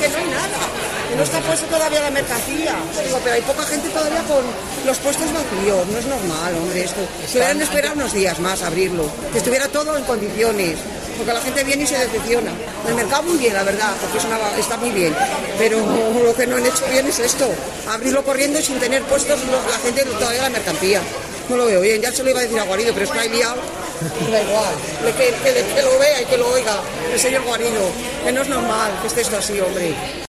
que no hay nada, que no está puesto todavía la mercancía. Digo, pero hay poca gente todavía con los puestos vacíos, no es normal, hombre, esto. Se deben esperar unos días más a abrirlo, que estuviera todo en condiciones. Porque la gente viene y se decepciona. El mercado muy bien, la verdad, porque está muy bien. Pero lo que no han hecho bien es esto, abrirlo corriendo y sin tener puestos la gente todavía la mercancía. No lo veo bien, ya se lo iba a decir a Guarido, pero es que hay liado. Da igual, que lo vea y que lo oiga el señor Guarido, que no es normal que esté esto así, hombre.